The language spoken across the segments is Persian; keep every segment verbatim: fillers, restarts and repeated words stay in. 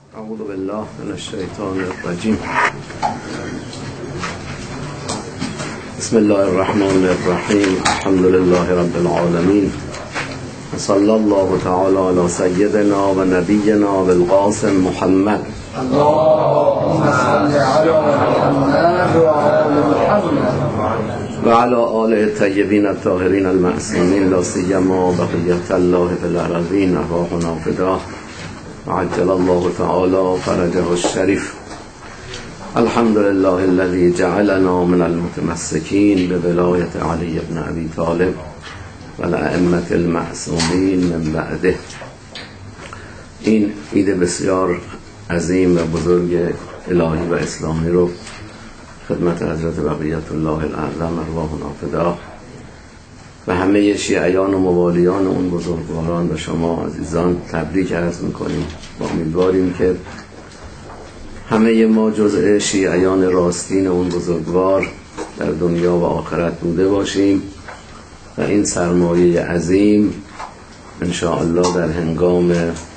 اعوذ بالله من الشیطان الرجیم. بسم الله الرحمن الرحیم. الحمد لله رب العالمین. صلی الله تعالی علی سیدنا و نبینا بالقاسم محمد. اللهم صل علی محمد و آل محمد و علی آل الطیبین الطاهرین المعصومین، لا سیما بقیة الله فی الارضین. ارواحنا فداه عجل الله تعالی فرجه الشریف. الحمد لله الذي جعلنا من المتمسكين بولایت علی بن ابی طالب و الائمة المعصومین من بعده. این عید بسیار عظیم و بزرگ الهی و اسلامی رو خدمت حضرت بقیت الله الاعظم ارواحنا فداه و همه شیعیان و موالیان اون بزرگواران و شما عزیزان تبریک عرض میکنیم و امیدواریم که همه ما جزء شیعیان راستین اون بزرگوار در دنیا و آخرت بوده باشیم و این سرمایه عظیم انشاءالله در هنگام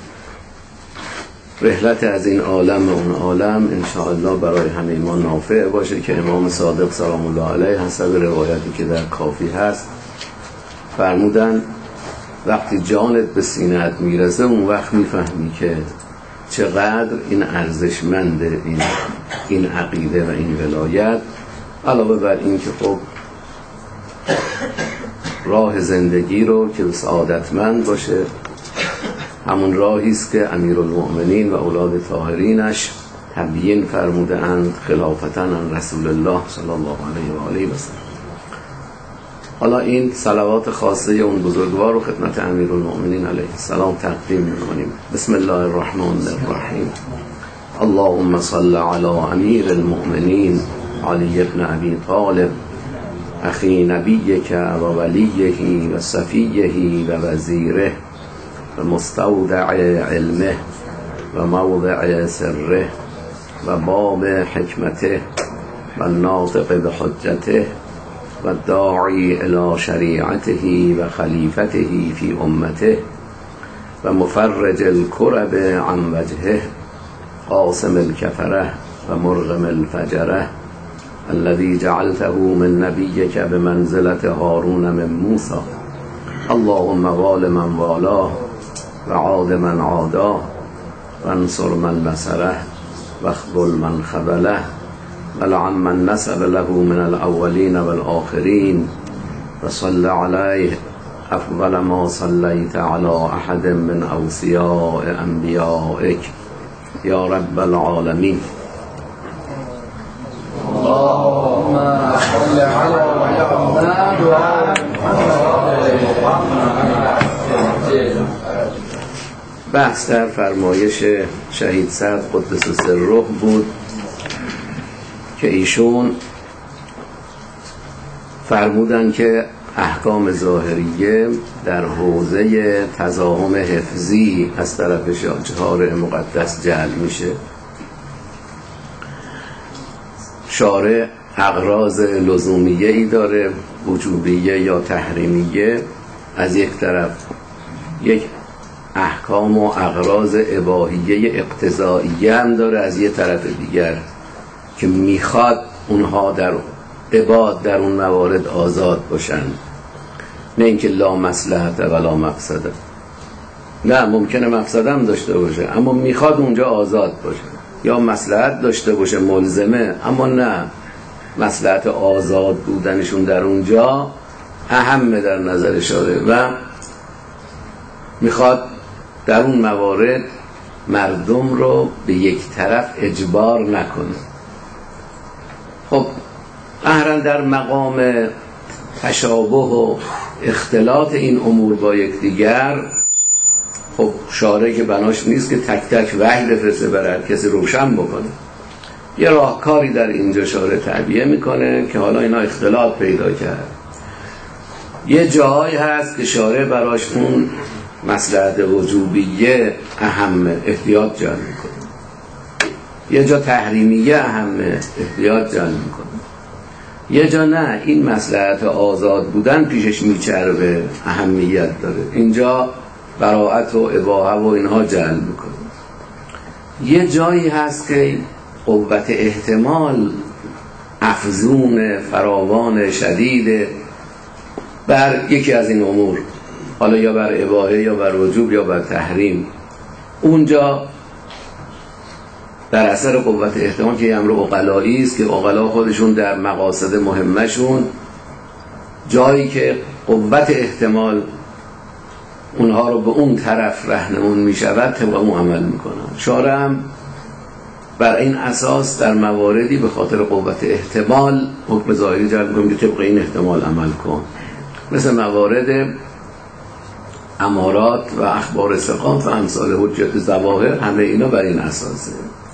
رحلت از این عالم و اون عالم انشاءالله برای همه ما نافع باشه که امام صادق سلام الله علیه حسب روایتی که در کافی هست فرمودن وقتی جانت به سینه‌ات میرسه اون وقت میفهمی که چقدر این ارزشمنده این این عقیده و این ولایت. علاوه بر این که خب راه زندگی رو که سعادتمند باشه همون راهی است که امیرالمؤمنین و اولاد طاهرینش تبیین فرموده اند خلافتا عن رسول الله صلی الله علیه و آله و سلم. حالا این صلوات خاصه اون بزرگوار رو خدمت امیرالمؤمنین علیه السلام تقدیم می‌کنیم. بسم الله الرحمن الرحیم. اللهم صل علی امیر المؤمنین علی ابن ابی طالب اخی نبیک و ولیه و صفیه و وزیره و مستودع علمه و موضع سره و باب حکمته و ناطق بحجته و داعی الى شریعته و خلیفته فی امته و مفرج الکرب عن وجهه قاسم الکفره و مرغم الفجره الذي جعلته من نبیک بمنزلة هارون من موسی. اللهم وال من والاه و عاد من عاداه و انصر من نصره و اخذل من خذله و لعن من نسب له من الاولین و الاخرین و صل علیه افضل ما صلیت علی احد من اوصیاء انبیائک یا رب العالمین. اللهم صل علی محمد و آل محمد. بحث در فرمایش شهید سعد قدس سره بود که ایشون فرمودن که احکام ظاهریه در حوزه تزاحم حفظی از طرف شاهچهار مقدس جعل میشه. شارع اغراض لزومیه ای داره، وجوبیه یا تحریمیه از یک طرف، یک احکام و اغراض اباحیه اقتضائیه هم داره از یک طرف دیگر که میخواد اونها در عباد در اون موارد آزاد باشن، نه اینکه لا مصلحت ولا مفسده. نه، ممکنه مفسده هم داشته باشه اما میخواد اونجا آزاد باشه، یا مصلحت داشته باشه ملزمه اما نه، مصلحت آزاد بودنشون در اونجا اهمه در نظر شارع و میخواد در اون موارد مردم رو به یک طرف اجبار نکنه. خب قهرن در مقام تشابه و اختلاط این امور با یکدیگر، خب شارع که بناش نیست که تک تک وحی بفرسته برای هر کسی روشن بکنه، یه راهکاری در اینجا شارع تعبیه میکنه که حالا اینا اختلاط پیدا کرد. یه جایی هست که شارع براش اون مصلحت وجوبیه اهمه، احتیاط جلب میکنه. یه جا تحریمیه اهمه، احتیاط جلب میکنه. یه جا نه، این مصلحت آزاد بودن پیشش میچربه، اهمیت داره، اینجا براءت و اباحه و اینها جلب میکنه. یه جایی هست که قوت احتمال افزون فراوان شدید بر یکی از این امور، حالا یا بر اباحه یا بر وجوب یا بر تحریم، اونجا در اثر قوت احتمال که امر عقلایی است که عقلا خودشون در مقاصد مهمشون جایی که قوت احتمال اونها رو به اون طرف رهنمون می شود طبق اون عمل می کنن. شارع هم بر این اساس در مواردی به خاطر قوت احتمال حکم ظاهری جلب کنیم که طبق این احتمال عمل کن، مثل موارد امارات و اخبار ثقات و امثال حجت ظواهر، همه اینا بر این اساسه.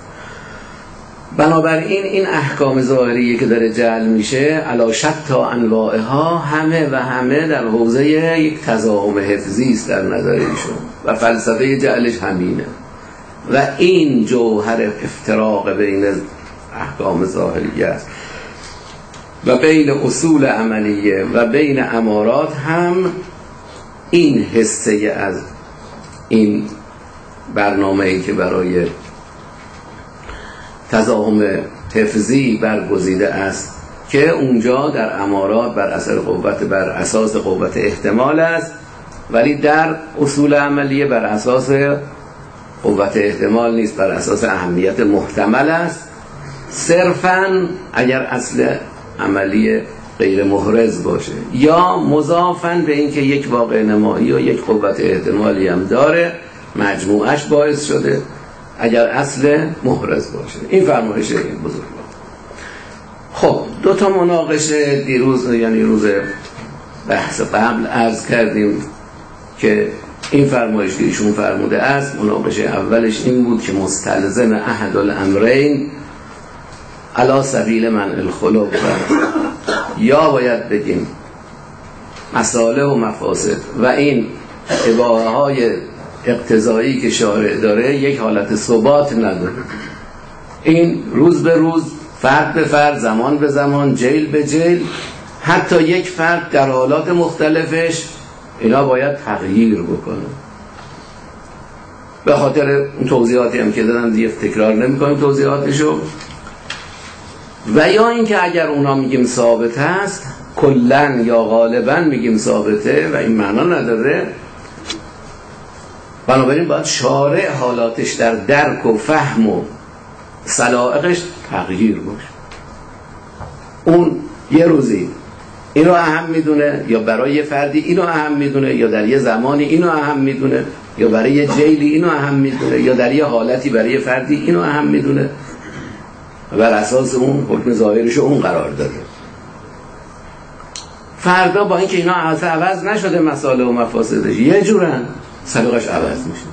بنابراین این احکام ظاهری که داره جعل میشه علا شتا انواعها همه و همه در حوزه یک تضاهم حفظی است در نظر ایشون و فلسفه جعلش همینه و این جوهر افتراق بین احکام ظاهریه است و بین اصول عملیه و بین امارات هم این حصه از این برنامه‌ای که برای تضاهم حفظی برگزیده است که اونجا در امارات بر اثر قوت بر اساس قوت احتمال است، ولی در اصول عملیه بر اساس قوت احتمال نیست، بر اساس اهمیت محتمل است، صرفاً اگر اصل عملی غیر محرز باشه یا مضافاً به اینکه یک واقع نمایی و یک قوت احتمالی هم داره مجموعش باعث شده اگر اصل محرز باشه. این فرمایش این بزرگوار. خب دو تا مناقشه دیروز یعنی روز بحث قبل عرض کردیم که این فرمایش که ایشون فرموده است، مناقشه اولش این بود که مستلزم احد الامرین علی سبیل منع الخلق، یا باید بگیم مصالح و مفاسد و این اباحه های اقتضایی که شارع داره یک حالت ثبات نداره، این روز به روز، فرد به فرد، زمان به زمان، جیل به جیل، حتی یک فرد در حالات مختلفش اینا باید تغییر بکنه. به خاطر اون توضیحاتی هم که دادم دیگه تکرار نمی‌کنیم توضیحاتشو. و یا اینکه اگر اونا میگیم ثابت هست کلن یا غالبا میگیم ثابته و این معنا نداره، بنابراین باید شارع حالاتش در درک و فهم و سلائقش تغییر باشه. اون یه روزی اینو اهم میدونه یا برای یه فردی اینو اهم میدونه یا در یه زمانی اینو اهم میدونه یا برای یه جیلی اینو اهم میدونه یا در یه حالتی برای یه فردی اینو اهم میدونه و بر اساس اون حکم ظاهرشو اون قرار داده. فردا با اینکه اینا عوض نشده مسائل و مفاسدش یه جورن، سلیقش عوض میشه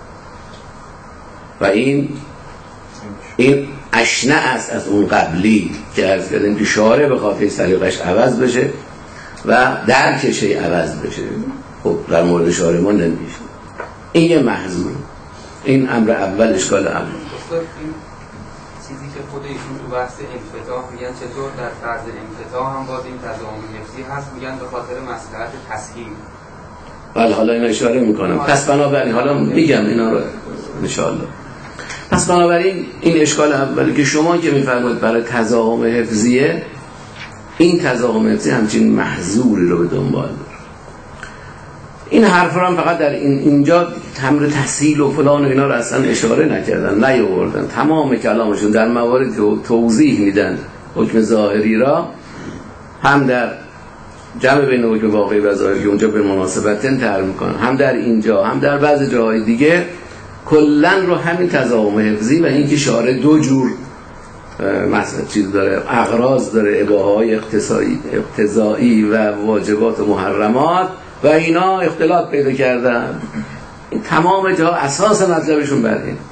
و این این اشنع است از اون قبلی که عرض کردیم که شارع به خاطر سلیقش عوض بشه و درکش عوض بشه. خب در مورد شارع ما نمیشه. این یه محظور، این امر اول، اشکال اول. چیزی که خود ایشون تو بحث انفتاح میگن چطور در فرض انفتاح هم باز این تضامن حفظی هست، میگن به خاطر مصلحت تسهیل. بله حالا این اشاره میکنم. پس بنابراین حالا میگم اینا رو انشاءالله. پس بنابراین این اشکال اولی که شما که میفرمایید برای تضاهم حفظیه، این تضاهم حفظی همچین محظوری رو به دنبال داره. این حرف رو هم فقط در این اینجا تمر تسهیل و فلان و اینا رو اصلا اشاره نکردن، نیاوردن. تمام کلامشون در مواردی که توضیح میدن حکم ظاهری را، هم در جمع بین حکم واقعی و ظاهری اونجا به مناسبتن تعریف میکنن، هم در اینجا هم در بعضی جاهای دیگه کلن رو همین تضاهم حفظی و اینکه شارع دو جور مثلا چیز داره، اغراض داره، اباحه‌های اقتضایی و واجبات و محرمات و اینا اختلاط پیدا کردن. این تمام جا اساس مطلبشون بر این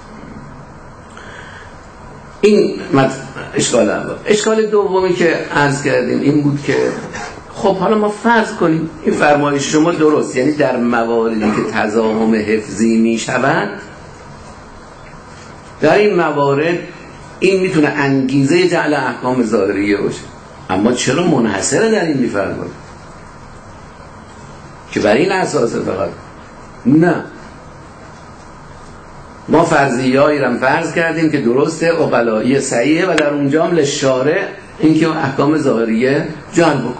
این اشکال اول. اشکال دومی که عرض کردیم این بود که خب حالا ما فرض کنیم این فرمایش شما درست، یعنی در مواردی که تضاهم حفظی می شوند، در این موارد این میتونه انگیزه جعل احکام ظاهریه باشه. اما چرا منحصر در این میفرمایید که بر این اساس فقط؟ نه، ما فرضیه‌ای رو فرض کردیم که درسته عقلایی صحیحه و در اونجا هم لشارع این که احکام ظاهریه جلب بکن.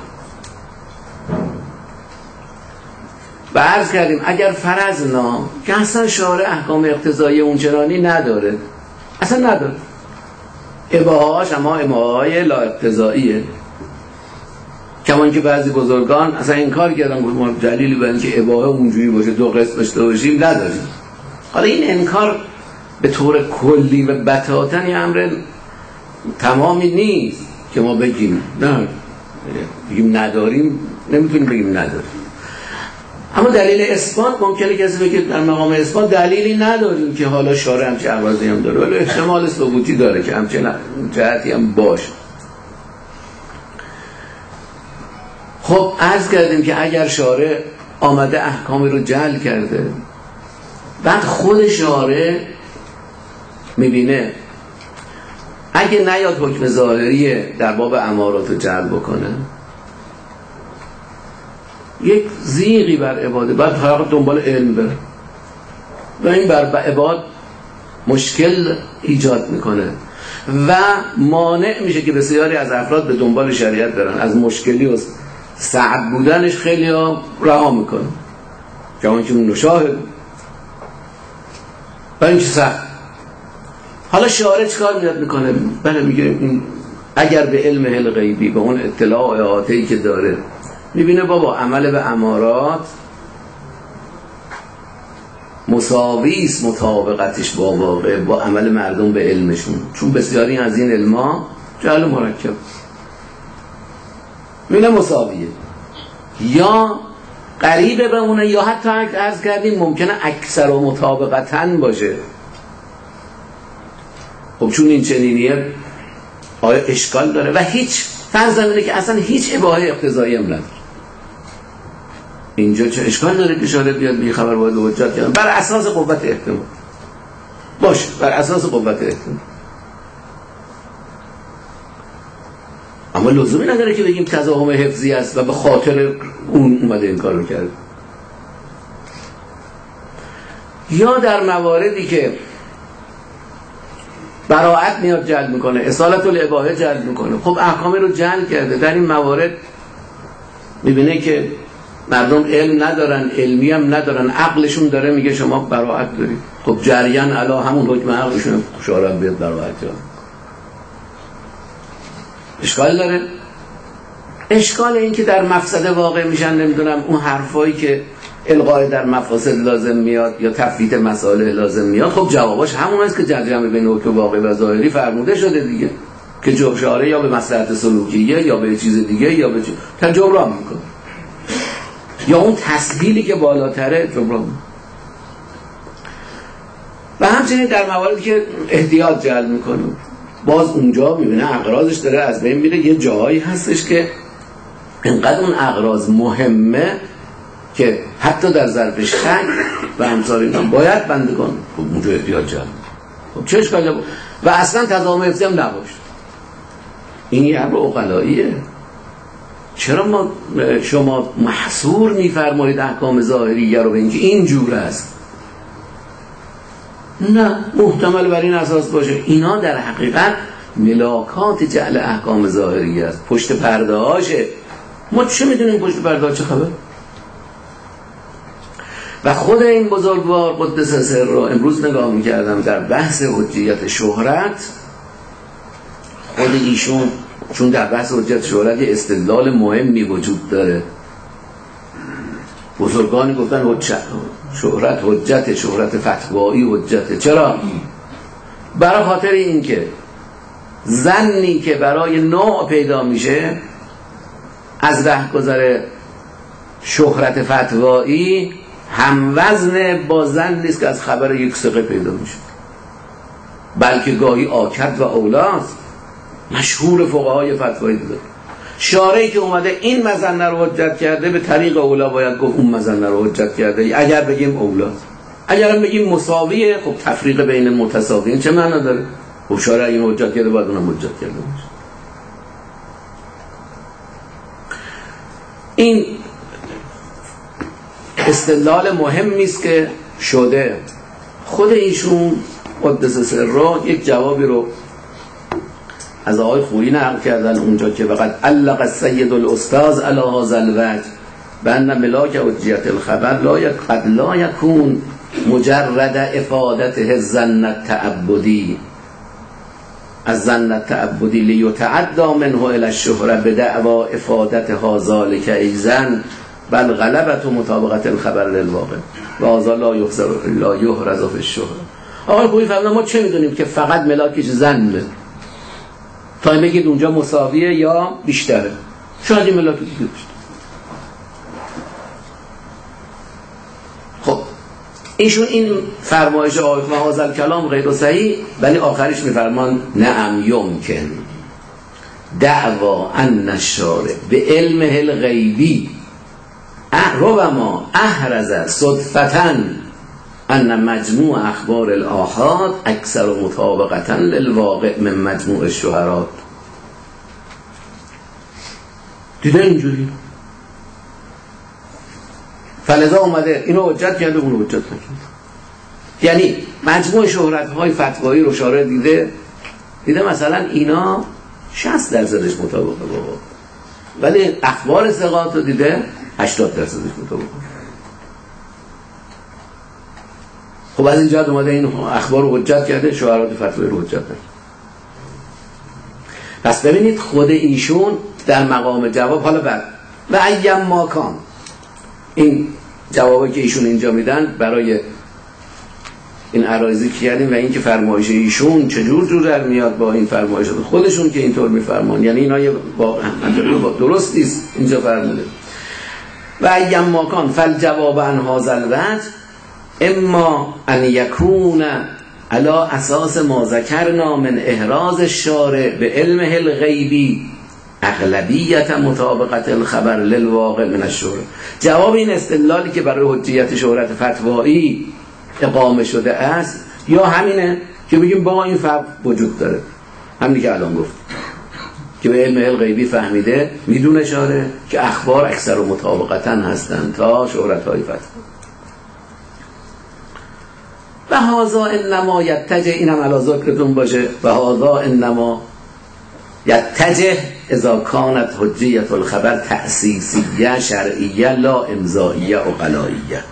و عرض کردیم اگر فرضنا که اصلا شارع احکام اقتضایی اونچنانی نداره، اصلا نداره، اباهاش اما اباهای لا اقتضاییه، کمان که بعضی بزرگان اصلا انکار کردن گفتن ما دلیلی برای اینکه اباهه اونجوری باشه دو قسط داشته باشیم نداریم. حالا این انکار به طور کلی و بتاتا یه امر تمامی نیست که ما بگیم نه بگیم نداریم، نمیتونیم بگیم نداریم. اما دلیل اثبات ممکنه کسی بگه در مقام اثبات دلیلی نداریم که حالا شارع همچه عوضی هم داره، ولی احتمال ثبوتی داره که همچه جهتی هم باشه. خب عرض کردیم که اگر شارع آمده احکامی رو جعل کرده، بعد خود شارع میبینه اگه نیاد حکم ظاهری در باب امارات رو جعل بکنه، یک زیغی بر عباده، بعد فقط دنبال علم بره و این بر عباد مشکل ایجاد میکنه و مانع میشه که بسیاری از افراد به دنبال شریعت برن. از مشکلی و صعب بودنش خیلی ها رها میکنه، جوان که اون نشاهد و این که سخت. حالا شارع چکار میاد میکنه؟ بله میگه اگر به علم هل غیبی، به اون اطلاع و احاطه‌ای که داره، میبینه بابا عمل به امارات مساویس مطابقتش با واقع با عمل مردم به علمشون، چون بسیاری از این علما جهل مرکب میبینه مساویه یا قریبه به اونه یا حتی عرض کردیم ممکنه اکثر و مطابقتاً باشه. خب چون این چنینیه آیا اشکال داره؟ و هیچ فرض اینه که اصلا هیچ اباحه اقتضایی هم نداره. اینجا چه اشکال داره که شارع بیاد بی خبر باید حجت کنه بر اساس قوت احتمال باشه، بر اساس قوت احتمال. اما لزومی نداره که بگیم تضاهم حفظی است و به خاطر اون اومده این کار رو کرد. یا در مواردی که براءت میاد جلب میکنه، اصالت الاباحه جلب میکنه، خب احکامی رو جلب کرده، در این موارد میبینه که مردم علم ندارن، علمی هم ندارن، عقلشون داره میگه شما براءت دارید، خب جریان علا همون حکم عقلشون شارع بیاد براءت جلب. اشکال داره؟ اشکال این که در مفسده واقع میشن، نمیدونم اون حرفایی که الغای در مفاسد لازم میاد یا تفویت مسائل لازم میاد، خب جوابش همون است که جمع بین حکم واقعی و ظاهری فرموده شده دیگه، که جبشاره یا به مصلحت سلوکیه یا به چیز دیگه یا به چیز تا جبران میکنه، یا اون تسهیلی که بالاتره جبران میکنه. و همچنین در مواردی که احتیاط جلب میکنه، باز اونجا میبینه اغراضش داره از بین میره. یه جایی هستش که اینقدر اون اغراض مهمه که حتی در ظرف شک و امثال اینا باید بنده کن، خب اونجا احتیاط جلب. خب چه اشکالی؟ و اصلا تضامن حفظی هم نباشه. این یه امر عقلاییه. چرا ما شما محصور میفرمایید احکام ظاهریه رو به اینکه این جور است؟ نه، محتمل بر این اساس باشه. اینا در حقیقت ملاکات جعل احکام ظاهریه است، پشت پرده هاشه. ما چه میدونیم پشت پرده ها چه خبر؟ و خود این بزرگوار قدس سر رو امروز نگاه میکردم در بحث حجیت شهرت، خود ایشون چون در بحث حجیت شهرت یه استدلال مهمی وجود داره. بزرگانی گفتن حجت شهرت حجت شهرت فتوایی حجت. چرا؟ برای خاطر این که ظنی که برای نوع پیدا میشه از رهگذر شهرت فتوایی هم وزن با ظن نیست که از خبر یک ثقه پیدا میشه، بلکه گاهی آکد و اولاست. مشهور فقهای فتوایی داره. شارعی که اومده این مظنه رو حجت کرده به طریق اولا باید گفت اون مظنه رو حجت کرده. اگر بگیم اولاست، اگر بگیم مساویه، خب تفریق بین متساویین چه معنی داره؟ خب شارع این حجت کرده باید اونم حجت کرده باشه. این استدلال مهمی است که شده. خود ایشون قدس سره یک جوابی رو از آقای خویی نقل کردن اونجا که وقد علق السید الاستاذ علی هذا الوجه بأن ملاک حجیت الخبر لا یک قد لا یکون مجرد افادته الظن التعبدی از ظن التعبدی لیتعدى منه الى الشهره بدعوا افادتها ذلك ایضا بل غلبت مطابقت الخبر للواقع و هذا لا یحرز لا یحرز فی الشهره. آقای خویی فرمودن ما چه میدونیم که فقط ملاکش ظنه تا بگید اونجا مساویه یا بیشتره، شاید این ملاک دیگه بیشتره. خب ایشون این فرمایش آقای و هذا کلام غیر صحیح، ولی آخرش میفرمان نعم یمکن دعوا ان الشارع به علمه الغیبی ربما احرز صدفة ان مجموع اخبار الآحاد اکثر مطابقتا للواقع من مجموع الشهرات. دیده اینجوری فلذا اومده اینو حجت کرده اونو حجت نکرده. یعنی مجموع شهرت‌های فتوایی رو شارع دیده دیده مثلا اینا شصت درصدش مطابقه با واقع، ولی اخبار ثقات رو دیده هشتاد درصدش مطابقه. خب از این جهت اومده این اخبار رو حجت کرده، شهرات فتوایی رو حجت کرده. پس ببینید خود ایشون در مقام جواب حالا بعد و ایم ماکان این جوابی که ایشون اینجا میدن برای این عرایضی کردیم و این که فرمایش ایشون چجور جور در میاد با این فرمایش خودشون که اینطور میفرمان، یعنی اینا یه با درست نیست اینجا فرموده. و ایم ماکان فالجواب عن هذا الوجه اما ان یکون علی اساس ما ذکرنا من احراز الشارع به علمه الغیبی اغلبیت مطابقت الخبر للواقع من الشهره. جواب این استدلالی که برای حجیت شهرت فتوایی اقامه شده است یا همینه که بگیم با این فرق وجود داره، همینی که الان گفت که به علم الغیبی فهمیده میدونه شاره که اخبار اکثر و مطابقتا هستند تا شهرت های فتوایی. و هذا انما یتجه، اینم علی ذکرتون باشه، و هذا انما یتجه اذا کانت حجیت الخبر تأسیسیه شرعیه لا امضائیه و قلائیه.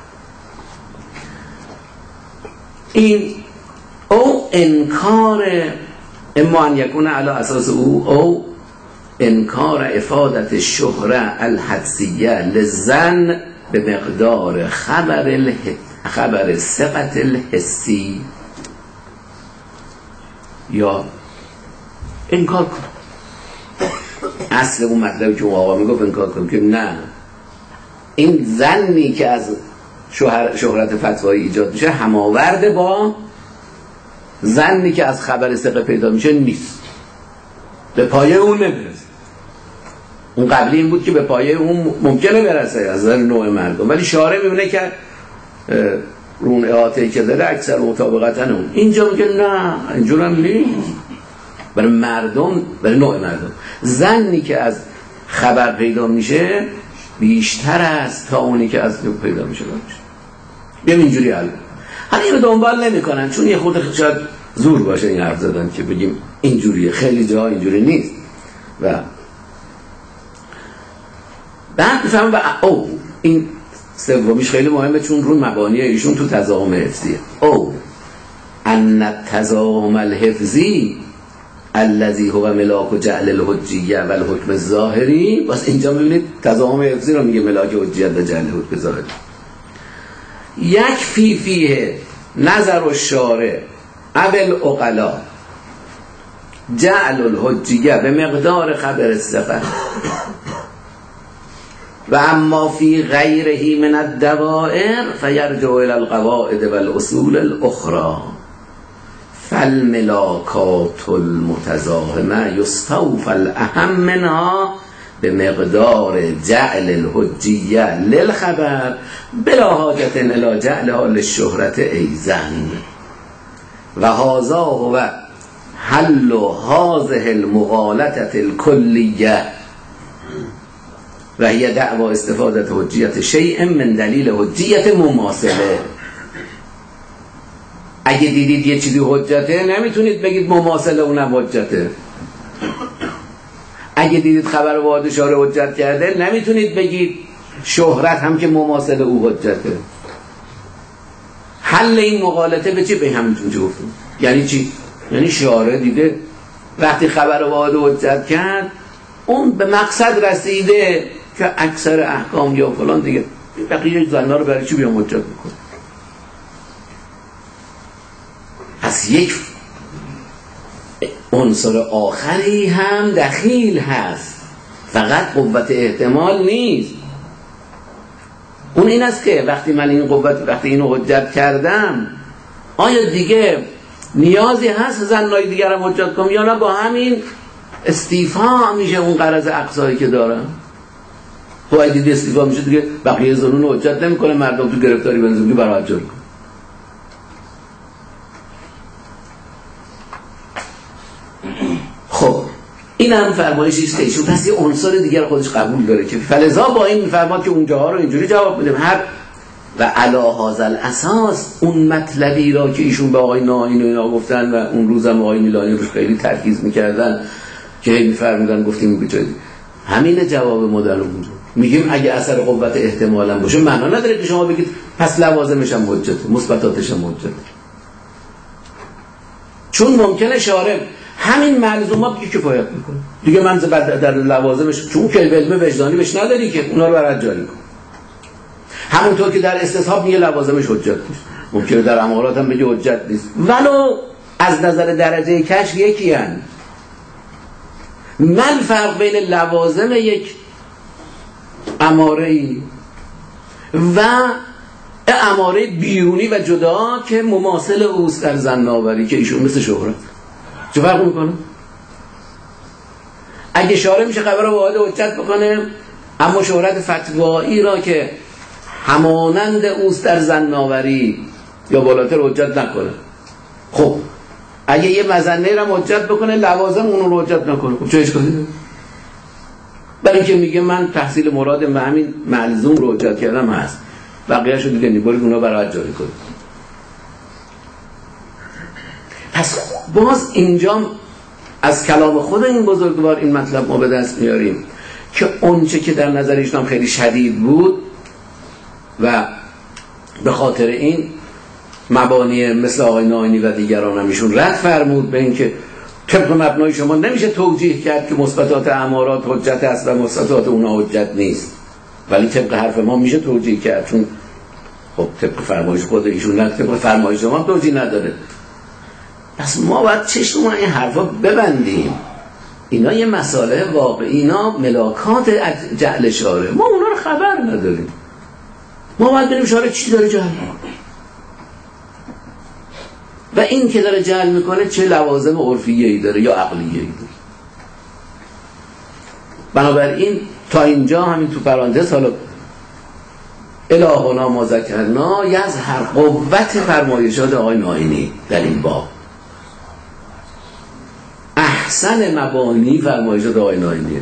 این او انکار اما ان یکون علی اساس او او انکار افادت شهره الحدسیه للظن به مقدار خبر اله خبر ثقت الحسی یا انکار کن. اصل اون مطلبی که اون آقا میگفت انکار کن که نه، این ظنی که از شهر شهرت فتوایی ایجاد میشه هماورد با ظنی که از خبر ثقه پیدا میشه نیست، به پایه اون نمیرسه. اون قبلی این بود که به پایه اون ممکنه برسه از نظر نوع مردم، ولی شارع میبینه که رون احاطه‌ای که داره اکثر مطابقتاً اون. اینجا میگه نه اینجور هم نیست، برای مردم، برای نوع مردم ظنی که از خبر پیدا میشه بیشتر است تا اونی که از نوع پیدا میشه. بیم اینجوری حل. حالا اینو دنبال نمی کنن چون یه خود شاید زور باشه این حرف زدن که بگیم اینجوریه، خیلی جاها اینجوری نیست. و بعد بفهمم و او این سومیش خیلی مهمه چون رو مبانی ایشون تو تضاهم حفظیه. او ان التضاهم الحفظی الذي هو ملاک جعل الحجیه و الحکم الظاهری. بس اینجا میبینید تضاهم حفظی رو میگه ملاک حجیت و جعل حکم ظاهری. یک فی فیه نظر الشارع ابل اقلا جعل الحجیه به مقدار خبر الثقه و اما فی غیره من الدوائر فیرجع الى القواعد والاصول الاخرى فالملاکات المتزاحمه یستوفى الاهم منها به مقدار جعل الحجیه للخبر بلا حاجت الى جعلها للشهرت ایزن و هذا هو حل هذه المغالطه الکلیه و هی دعوا استفاده حجیت شیء من دلیل حجیت مماثله اگه دیدید یه چیزی حجته نمیتونید بگید مماثل اونم حجته. اگه دیدید خبر واحد شارع حجت کرده نمیتونید بگید شهرت هم که مماثل او حجته. حل این مغالطه به چی؟ به همینجون چی گفتم. یعنی چی؟ یعنی شارع دیده وقتی خبر واحد حجت کرد اون به مقصد رسیده که اکثر احکام یا فلان دیگه بقیه زنا رو برای چی بیام حجت میکنه. پس یک عنصر آخری هم دخیل هست، فقط قوت احتمال نیست. اون این است که وقتی من این قوت وقتی اینو حجت کردم آیا دیگه نیازی هست زنای دیگرم حجت کنم یا نه با همین استیفا میشه اون غرض اقصایی که دارم. خب دیدی استیفا میشه دیگه بقیه زنون رو حجت نمیکنه، مردم تو گرفتاری بنزونی برای حجت کن. خب این هم فرمایشی است ایشون پس یه عنصر دیگر خودش قبول داره که فلذا با این میفرماد که اونجاها رو اینجوری جواب میدیم. هر و علی هذا الاساس اون مطلبی را که ایشون به آقای ناهین و اینا گفتن و اون روزم آقای میلانی روش خیلی ترکیز میکردن که میفرمودن گفتیم بچید همین جواب مدل اونجا میگیم اگه اثر قوت احتمالا باشه معنا نداره که شما بگید پس لوازمش هم حجته، مثبتاتش هم حجته، چون ممکنه شارع همین ملزومات که کفایت میکنه دیگه. من در لوازمش چون که علم وجدانی بهش نداری که اونا رو برات جاری کن. همونطور که در استصحاب میگه لوازمش حجت نیست، ممکنه در امارات هم بگه حجت نیست، ولو از نظر درجه کشف یکی هن. من فرق بین لوازم یک اماره‌ای و اماره بیرونی و جدا که مماثل اوست در زناوری که ایشون مثل شهرت چه فرق میکنه؟ اگه شارع میشه خبر واحد حجت بکنه اما شهرت فتوایی را که همانند اوست در زناوری یا بالاتر حجت نکنه. خب اگه یه مظنه را حجت بکنه لوازم اون رو حجت نکنه، خب چه اشکالی داره؟ برای اینکه میگه من تحصیل مراد و همین ملزوم رو حجت کردم هست، بقیه شو دیگه نیبارید اونا برای جاری کنید. پس باز اینجا از کلام خود این بزرگوار این مطلب ما به دست میاریم که اونچه که در نظر ایشون خیلی شدید بود و به خاطر این مبانی مثل آقای ناینی و دیگران هم ایشون رد فرمود به این که طبق مبنای شما نمیشه توجیه کرد که مثبتات امارات حجت است و مثبتات اونا حجت نیست، ولی طبق حرف ما میشه توجیه کرد چون خب طبق فرمایش خود ایشون نه طبق فرمایش شما توجیه نداره. پس ما باید چشم ما این حرفا ببندیم. اینا یه مسئله واقعی، اینا ملاکات جعل شارع، ما اونا رو خبر نداریم. ما باید ببینیم شارع چی داره جعل میکنه و این که داره جعل میکنه چه لوازم عرفیه‌ای داره یا عقلیه‌ای داره. بنابراین تا اینجا همین تو پرانتز حالا الهنا ما ذکرنا یظهر قوت فرمایشات آقای ناینی در این باب. احسن مبانی فرمایشات آقای ناینی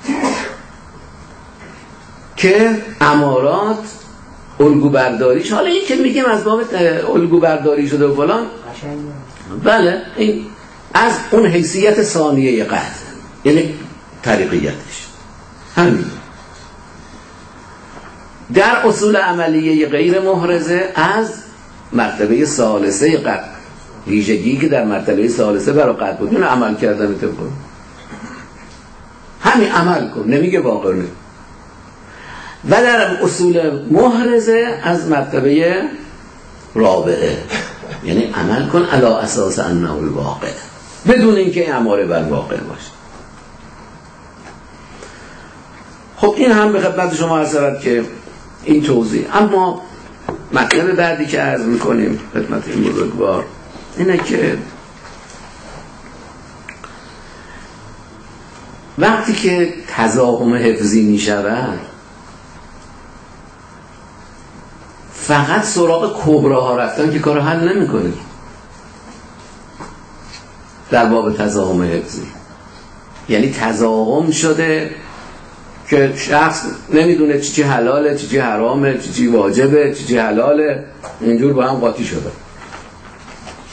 که امارات الگو برداریش، حالا این که میگیم از باب الگو برداری شده و فلان، بله این از اون حیثیت ثانیه قطع یعنی طریقیتش همین در اصول عملیه غیر محرزه از مرتبه ثالثه قطع، ویژگی که در مرتبه ثالثه برای قطع بود، اون عمل کردن طبق همین عمل کن، نمیگه واقع نه. و در اصول محرزه از مرتبه رابعه یعنی عمل کن علی اساس انه الواقع، بدون اینکه اماره بر واقع باشه. خب این هم به خدمت شما عرض شود که این توضیح. اما مطلب بعدی که عرض میکنیم خدمت این بزرگوار اینه که وقتی که تضاهم حفظی میشود فقط سراغ کبراها رفتن که کارو حل نمیکنه. در باب تضاهم حفظی یعنی تضاهم شده که شخص نمیدونه چی چی حلاله چی چی حرامه چی چی واجبه چی چی حلاله، اینجور با هم قاطی شده.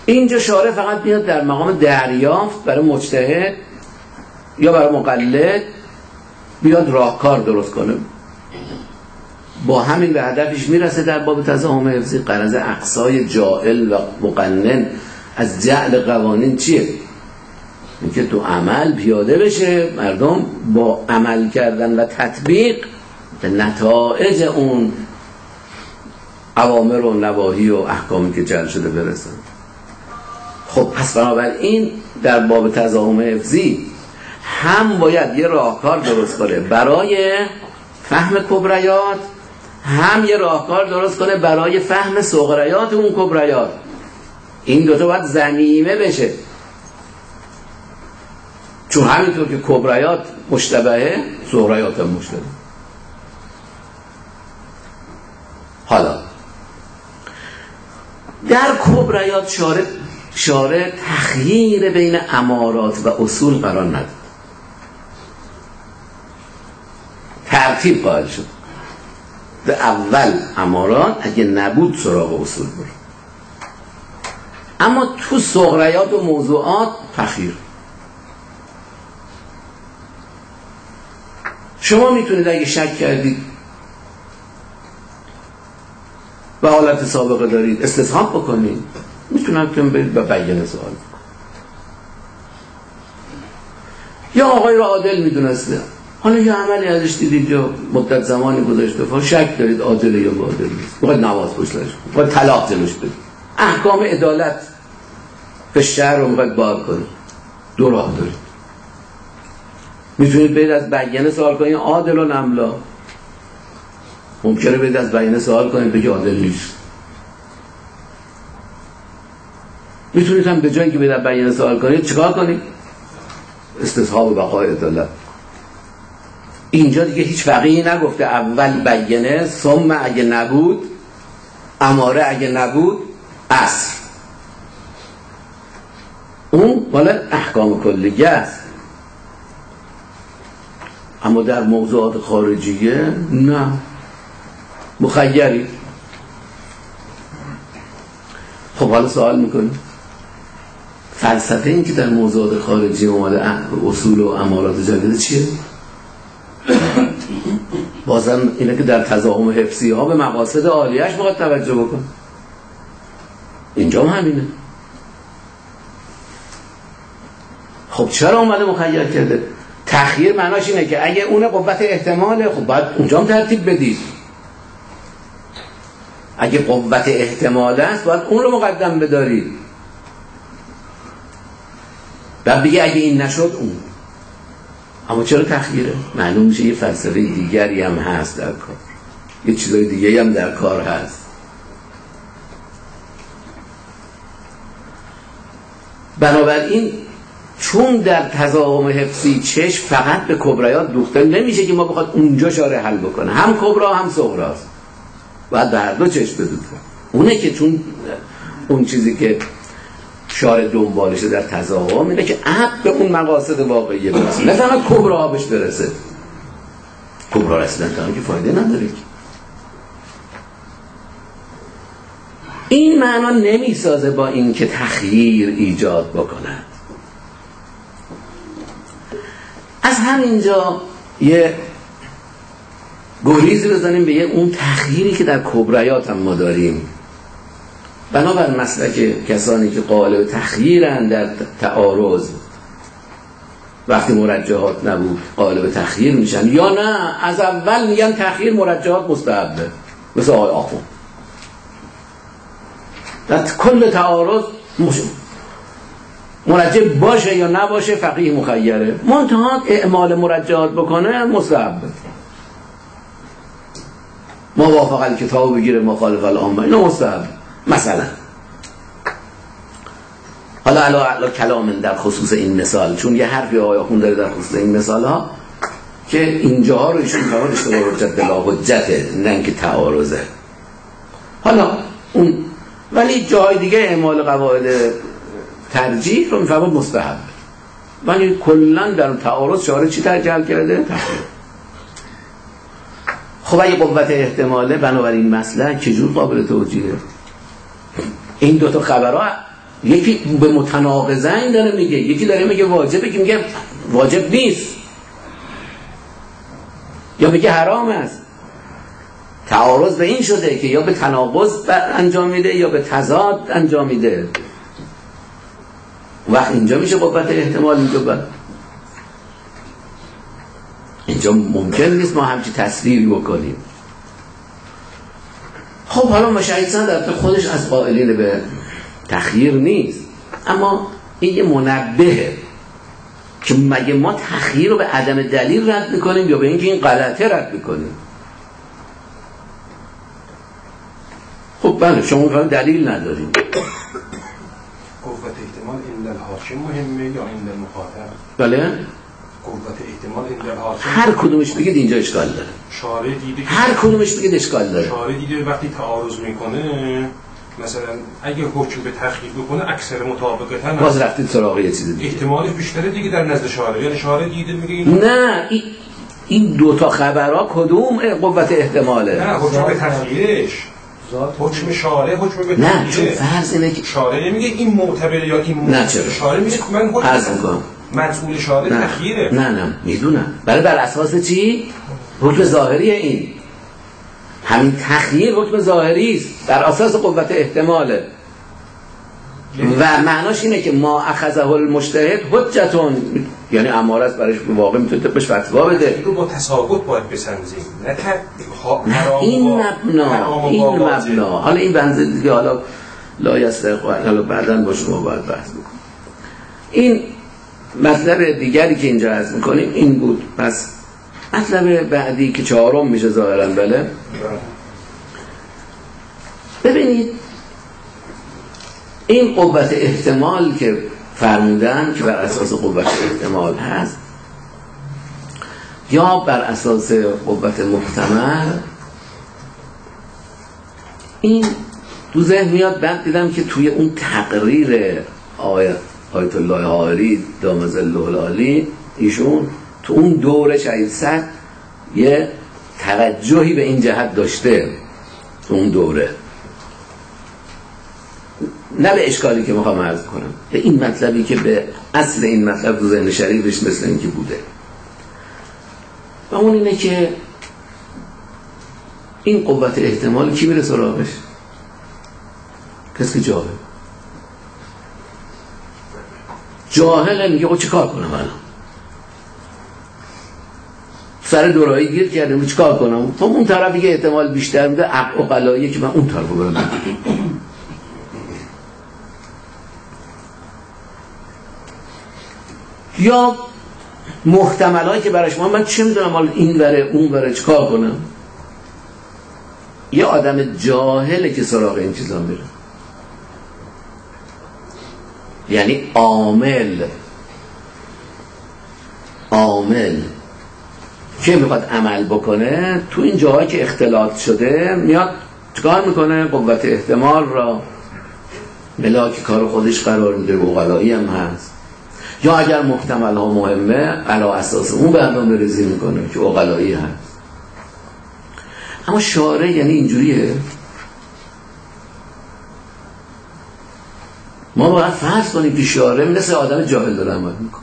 اینجا شارع فقط میاد در مقام دریافت برای مجتهد یا برای مقلد بیاد راهکار درست کنه، با همین به هدفش میرسه. در باب تزاحم حفظی غرض اقصای جاعل و مقنن از جعل قوانین چیه؟ اینکه تو عمل پیاده بشه، مردم با عمل کردن و تطبیق به نتایج اون اوامر و نواهی و احکامی که جعل شده برسن. خب پس بنابراین در باب تزاحم حفظی هم باید یه راهکار درست کنه برای فهم کبریات، هم یه راهکار درست کنه برای فهم صغریات اون کبریات. این دوتا باید ضمیمه بشه، چون همینطور که کبریات مشتبهه صغریات هم مشتبه. حالا در کبریات شارع شارع تخییر بین امارات و اصول قرار نداد، ترتیب قائل شد. به اول امارات، اگه نبود سراغ اصول برد. اما تو صغریات و موضوعات تخییر. شما میتونید اگه شک کردید و حالت سابقه دارید استصحاب بکنید، میتونم که برید و بیان سوال. یا آقای را عادل میدونسته، حالا یه عملی ازش دیدید یا مدت زمانی گذاشته، فا شک دارید عادل یا عادل نیست، میخواید نماز پشتش، میخواید طلاق جلوش بدید، احکام عدالت به شهر رو میخواید باید کنید، دو راه دارید. میتونید برید از بیان سوال کنید عادل و نملا، ممکنه برید از بیان سوال کنید بگی عادل نیست. میتونید هم به جایی که برید بیان سوال کنید چیکار کنید؟ استصحاب بقای عدالت. اینجا دیگه هیچ فقیهی نگفته اول بیانه، ثم اگه نبود اماره، اگه نبود اصل. اون والا احکام کلیه است. اما در موضوعات خارجیه نه، مخیری. خب حالا سوال میکنیم فلسفه این که در موضوعات خارجی اومده اصول و امارات جدید چیه؟ بازم اینه که در تزاحم حفظی ها به مقاصد عالیه‌اش باید توجه بکن. اینجا هم همینه. خب چرا اومده مخیر کرده؟ تخییر معناش اینه که اگه اون قوت احتماله، خب باید اونجا هم ترتیب بدید. اگه قوت احتمال است باید اون رو مقدم بدارید. بعد بگه اگه این نشد اون. اما چرا تخییره؟ معلوم میشه یه فلسفه دیگری هم هست در کار، یه چیزای دیگری هم در کار هست. بنابراین چون در تزاحم حفظی چشم فقط به کبریات دوخته نمیشه که ما بخواد اونجا شارع حل بکنه، هم کبرا هم صغراست، باید به هر دو چشم بدوخته. اونه که چون اون چیزی که شارع دنبالشه در تزاحم اینه که عقل به اون مقاصد واقعی برسه، نه تنها کبرا بهش برسه. کبرا رسیدن تا که فایده نداره. این معنا نمیسازه با این که تخییر ایجاد بکنه. از همینجا یه گریزی بزنیم به یه اون تخییری که در کبریات هم ما داریم. بنابر مسلک کسانی که قائل به تخییرن در تعارض، وقتی مرجحات نبود قائل به تخییر میشن، یا نه از اول میگن تخییر مرجحات مستحبه، مثل آقای آخوند در کل تعارض مرجح باشه یا نباشه فقیه مخیره، منتها اعمال مرجحات بکنه مستحبه. ما وافق الکتاب بگیره مخالف العامه، اینو مستحب. مثلا حالا علا کلام در خصوص این مثال، چون یه حرفی آقای آخوند داره در خصوص این مثال ها که اینجاها رو ایشون فرمود اشتباه حجت بلا حجته، نه اینکه تعارضه. حالا اون ولی جای دیگه اعمال قواعد ترجیح رو میفرمود مستحب، ولی کلا در تعارض شارع چی ترجیح کرده؟ تخییر. خب اگه قوت احتماله، بنابراین مسئله چجور قابل توجیهه؟ این دوتا خبرها یکی به متناقضین داره میگه، یکی داره میگه واجبه، که میگه واجب نیست یا میگه حرام است. تعارض به این شده که یا به تناقض انجام میده یا به تضاد انجام میده. وقت اینجا میشه قوت احتمال، اینجا بعد اینجا ممکن نیست ما همچی تصویری بکنیم. خب حالا مشاهد سند در خودش از قائلین به تخییر نیست، اما این یه منبهه که مگه ما تخییر رو به عدم دلیل رد میکنیم یا به اینکه این غلطه رد میکنیم؟ خب بله شما میگن دلیل نداریم. قوت احتمال عند الحاکم مهمه یا عند المخاطب؟ بله قوت احتمال عند الحاکم هر کدومش بگید اینجا اشکال داره. شارع دیده هر کدومش بگید اشکال داره. شارع دیده وقتی تعارض میکنه، مثلا اگه حکم به تخییر بکنه اکثر مطابقتا باز رفتید سراغ یه چیز دیگه. احتمالش بیشتره دیگه در نزد شارع. یعنی شارع دیده میگه این نه این این دو تا خبرها کدوم قوت احتماله؟ نه حکم به تخییرش، حکم شارع حکم به تخییره. نه چون فرض اینه که شارع میگه این معتبره یا این نه چرا؟ شارع میگه من حکم عرض میکنم مسئول شارع نه. تخییره. نه نه میدونم، برای بر اساس چی؟ حکم ظاهری این همین تخییر حکم ظاهری است بر اساس قوت احتماله و معناش اینه که ما اخذه المجتهد حجتون، یعنی اماره است برایش واقع میتونه بهش فتوا بده. رو با تساقط باید بسنجیم، نه نه این مبنا این مبنا حالا این بنده دیگه حالا لا یستحق، حالا بعداً با شما باید بحث بکنیم. این مطلب دیگری که اینجا عرض میکنیم این بود. پس مطلب بعدی که چهارم میشه ظاهراً، بله ببینید این قوت احتمال که فرمودن که بر اساس قوت احتمال هست یا بر اساس قوت محتمل، این تو ذهن میاد. بعد دیدم که توی اون تقریر آیت آیت الله حائری دام ظله العالی ایشون تو اون دوره شهید صد یه توجهی به این جهت داشته. تو اون دوره نه به اشکالی که میخوام عرض کنم، به این مطلبی که به اصل این مطلب تو ذهن شریفش مثل این که بوده، و اون اینه که این قوت احتمال کی میره سراغش؟ کسی که جاهل جاهل میگه خب چه کار کنم الان؟ سر دورایی گیر کردم چه کار کنم؟ خب اون طرفی که احتمال بیشتر میده عقلاییه که من اون طرف رو برم. یا محتملایی که براش ما من چه میدونم حالا این بره اون بره چیکار کنم؟ یه آدم جاهله که سراغ این چیزا میره، یعنی عامل عامل که میخواد عمل بکنه تو این جاهایی که اختلاط شده میاد چیکار میکنه؟ قوت احتمال را ملاک کار خودش قرار میده، عقلایی هم هست. یا اگر محتمل ها مهمه علی اساس اون برنامه ریزی میکنه که عقلایی هست. اما شارع یعنی اینجوریه، ما باید فرض کنیم که شارع مثل آدم جاهل داره عمل میکنه.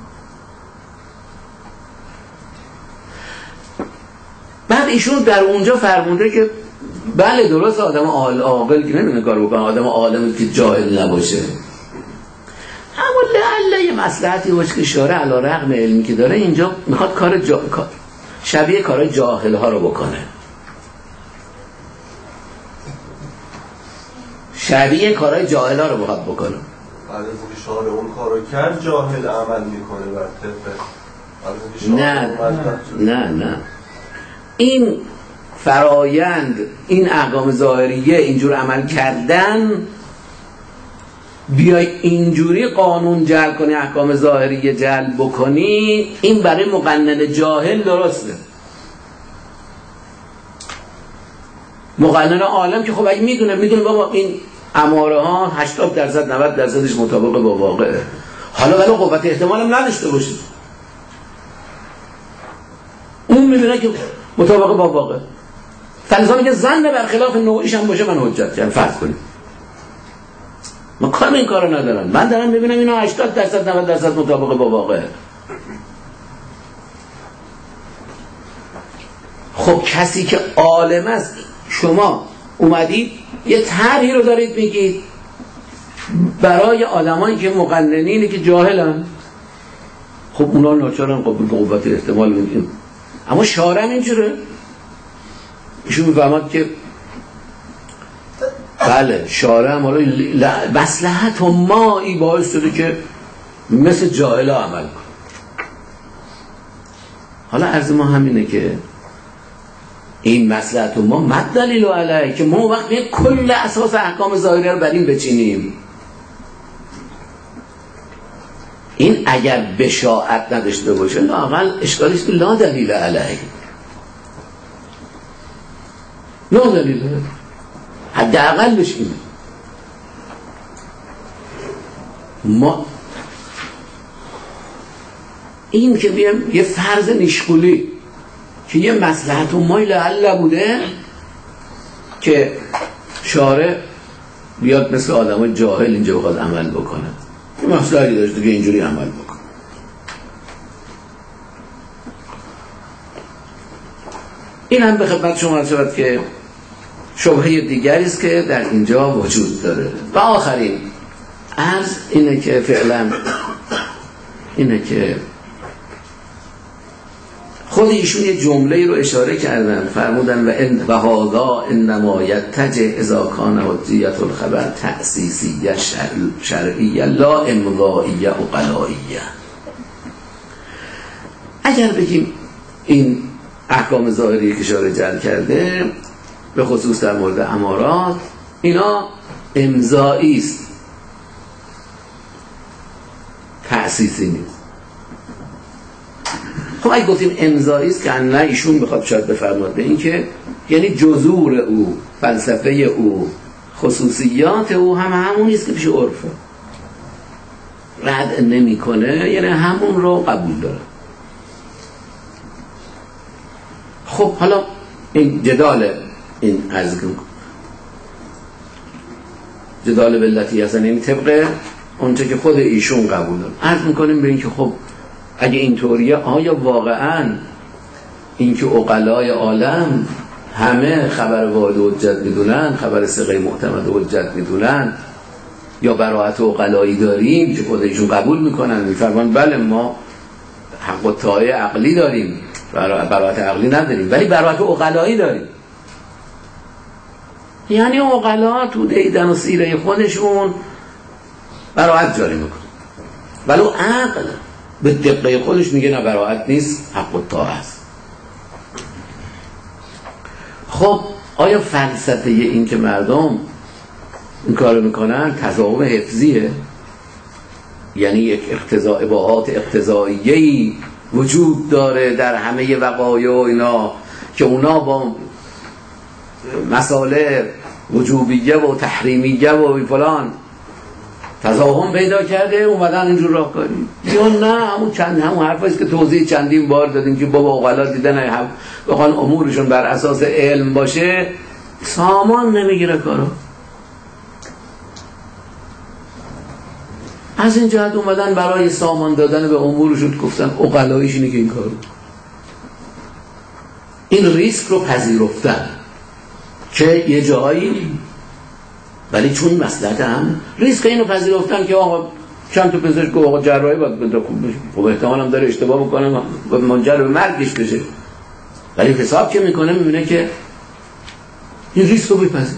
بعد ایشون در اونجا فرمونده که بله درست آدم عاقل که نمیدونه کار بکنه، آدم عالمی که جاهل نباشه، اما لعله یه مصلحتی باشه که شارع علی رغم علمی که داره اینجا میخواد کار جا... شبیه کارهای جاهل ها رو بکنه، شبیه کارهای جاهل ها رو میخواد بکنه. بعد از اینکه شارع اون کارو کرد جاهل عمل میکنه بر طبق. نه نه نه این فرایند، این احکام ظاهریه اینجور عمل کردن، بیای اینجوری قانون جعل کنی، احکام ظاهریه جعل بکنی، این برای مقنن جاهل درسته. مقنن عالم که خب اگه میدونه میدونه بابا این اماره ها هشتاد درصد نود درصدش مطابق با واقعه، حالا ولی قوت احتمال هم نداشته باشه، اون میبینه که مطابق با واقع، فلزا میگه ظن بر خلاف نوعیش هم باشه من حجت کردم. فرض کنیم من کار این کارو ندارم، من دارم میبینم اینا هشتاد درصد نود درصد مطابق با واقعه. خب کسی که عالم است، شما اومدید یه طرحی رو دارید میگید برای آدمایی که مقننینی که جاهلن، خب اونا ناچارن قبول به قوت احتمال میگیم، اما شارع اینجوره، ایشون میفهمد که بله شارع هم حالا مصلحت و ما ای باعث شده که مثل جاهل ها عمل کن. حالا عرض ما همینه که این مصلحت و ما مد دلیل علیه که ما وقتی کل اساس احکام ظاهریه رو بر این بچینیم. این اگر بشاعت نداشته باشه لااقل اشکالیست که لا دلیل علیه، لا دلیل علیه، حداقلش اینه. ما این که بیام یه فرض نشغولی که یه مصلحت و مایل علا بوده که شارع بیاد مثل آدم جاهل اینجا بخواد عمل بکنه، یه مصلحتی داشته که اینجوری عمل بکنه. این هم به خدمت شما عرض شود که شبهه دیگری است که در اینجا وجود داره. و آخرین عرض اینه که فعلا اینه که خود ایشون یه جمله رو اشاره کردن، فرمودن و ان و هذا انما یتجه اذا کان حجیت الخبر تأسیسیه شرعیه لا امضائیه و قلائیه. اگر بگیم این احکام ظاهری که اشاره جل کرده به خصوص در مورد امارات اینا امضایی است، تأسیسی نیست. خب اگه گفتیم امضایی است که نه ایشون بخواد شاید بفرماد به این که یعنی جذور او، فلسفه او، خصوصیات او هم همون است که پیش عرفه، رد نمی کنه، یعنی همون رو قبول داره. خب حالا این جدال این عرض کنم جدال بلتی هستن، این طبق اونچه که خود ایشون قبول داره. عرض میکنیم به این که خب اگه اینطوریه آیا واقعا این که عقلای عالم همه خبر واحد حجت میدونن، خبر ثقه معتمد حجت میدونن، یا براءت عقلایی داریم که خود ایشون قبول میکنن، میفرمان بله ما حق و طاعه عقلی داریم، براءت عقلی نداریم ولی براءت عقلایی داریم. یعنی عقلا تو دیدن و سیره خودشون براءت جاری میکنن، ولو عقل به دقیق خودش میگه نه براءت نیست، حق و طاعه است. خب آیا فلسفه این که مردم این کارو میکنن تضاهم حفظیه؟ یعنی یک اقتضاء اباحات اقتضاییه‌ای وجود داره در همه وقایع و اینا که اونا با مسائل وجوبیه و تحریمیه و فلان تضاهم پیدا کرده اومدن اینجور راه کاری، یا نه همون چند همون حرفاییست که توضیح چندین بار دادیم که بابا عقلا دیدن هم بخوان امورشون بر اساس علم باشه سامان نمیگیره کارو. از این جهت اومدن برای سامان دادن به امورشون گفتن عقلاییش اینه که این کارو، این ریسک رو پذیرفتن که یه جایی، ولی چون مصلحت هم ریسک اینو پذیرفتن که آقا چند تا پزشک گفت آقا جراحی باید بده، خب احتمال هم داره اشتباه بکنه و منجر به مرگش بشه، ولی حساب که میکنه میبینه که این ریسک رو بپذیر.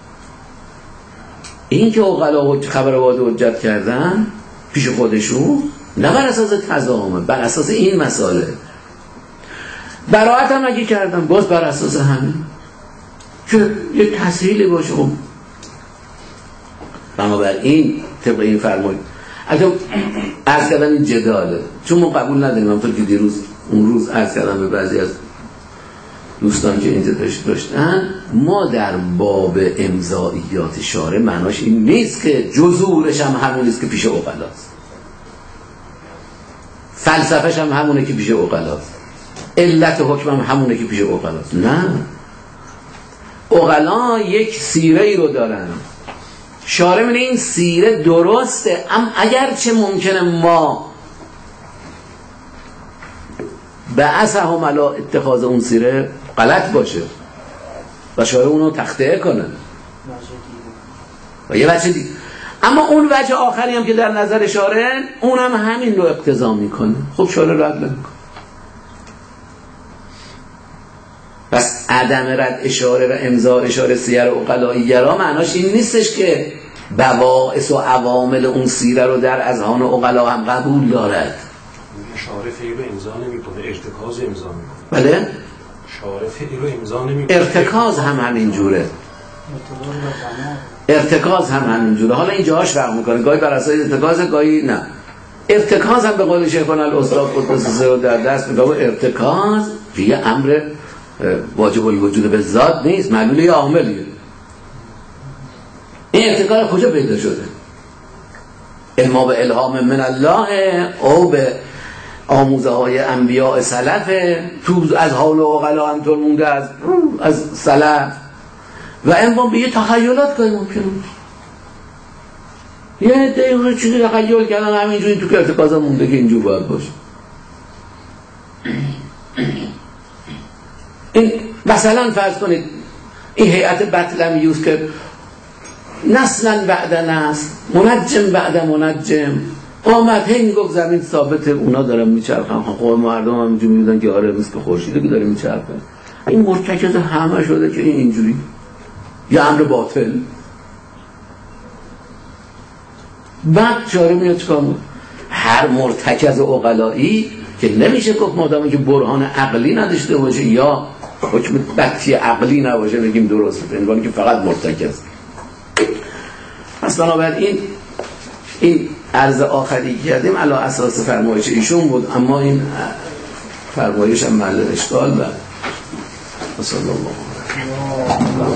این که عقلا خبر واحد حجت کردن پیش خودشون نه بر اساس تضاهمه، بر اساس این مسئله. براءت هم اگه کردن باز بر اساس همین که یک تسهیلی باشه. خب بنابراین طبق این فرمایید اگه عرض کردم این جداله، چون ما قبول نداریم، همونطور که دیروز اون روز عرض کردم به بعضی از دوستان که اینجا داشتن، ما در باب امضائیات شارع معناش این نیست که جذورش هم همون نیست که پیش عقلاست، فلسفهش هم همونه که پیش عقلاست، علت حکم هم همونه که پیش عقلاست. نه، عقلا یک سیره ای رو دارن شارع میگه این سیره درسته، اما اگرچه ممکنه ما بعثهم علی اتخاذ اون سیره غلط باشه و شارع اونو تخطئه کنه و یه وجه دیگه، اما اون وجه آخری هم که در نظر شارع اونم همین رو اقتضا میکنه. خب شارع رد نمیکنه. پس عدم رد اشاره و امضا اشاره سیر عقلایی‌گرا معناش این نیستش که بواعث و عوامل اون سیره رو در اذهان عقلا هم قبول دارد. شارع فعل رو امضا نمیکنه، ارتکاز امضا میکنه. بله؟ شارع فعل رو امضا نمیکنه، ارتکاز هم همین جوره. ارتکاز هم همین جوره. حالا این جاهاش فرق میکنه، گاهی بر اساس ارتکاز، گاهی نه. ارتکاز هم به قول شیخنا الاستاد قدس سره در دست میگه ارتکاز یه امر واجب الوجود به ذات نیست، معلول یا عاملیه. این ارتکاز کجا پیدا شده؟ اما به الهام من الله او به آموزه های انبیاء سلف، تو از حال و عقلا همطور مونده از از سلف، و اما به یه تخیلات که ممکنه یه دقیقه چیزی تخیل کردن همینجوری تو که ارتکاز مونده که اینجور باید باشه. این مثلا فرض کنید این هیئت بطلمیوس که نسلا بعد نسل، منجم بعد منجم آمد هی میگفت زمین ثابته، اونا دارن میچرخن، خب مردم هم اینجوری میدونن که آره مثل خورشیده که داره میچرخه. این مرتکز همه شده که این اینجوری یه امر باطل. بعد چاره میاد چکار میاد؟ هر مرتکز عقلایی که نمیشه گفت مادامی که برهان عقلی نداشته باشه یا حکم بطی عقلی نباشه بگیم درسته، بنابراین که فقط مرتکز. پس بنابراین این عرض آخری کردیم علی اساس فرمایش ایشون بود، اما این فرمایش هم محل اشکال و صلی الله علیه و